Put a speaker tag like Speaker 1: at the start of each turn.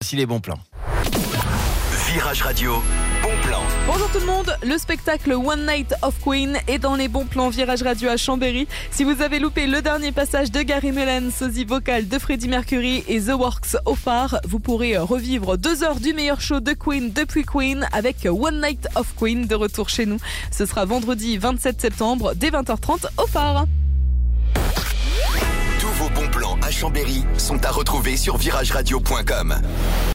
Speaker 1: voici les bons plans.
Speaker 2: Virage Radio, bon plan.
Speaker 3: Bonjour tout le monde, le spectacle One Night of Queen est dans les bons plans Virage Radio à Chambéry. Si vous avez loupé le dernier passage de Gary Mullen, sosie vocal de Freddie Mercury et The Works au phare, vous pourrez revivre 2 heures du meilleur show de Queen depuis Queen avec One Night of Queen de retour chez nous. Ce sera vendredi 27 septembre dès 20h30 au phare.
Speaker 2: Tous vos bons plans à Chambéry sont à retrouver sur virageradio.com.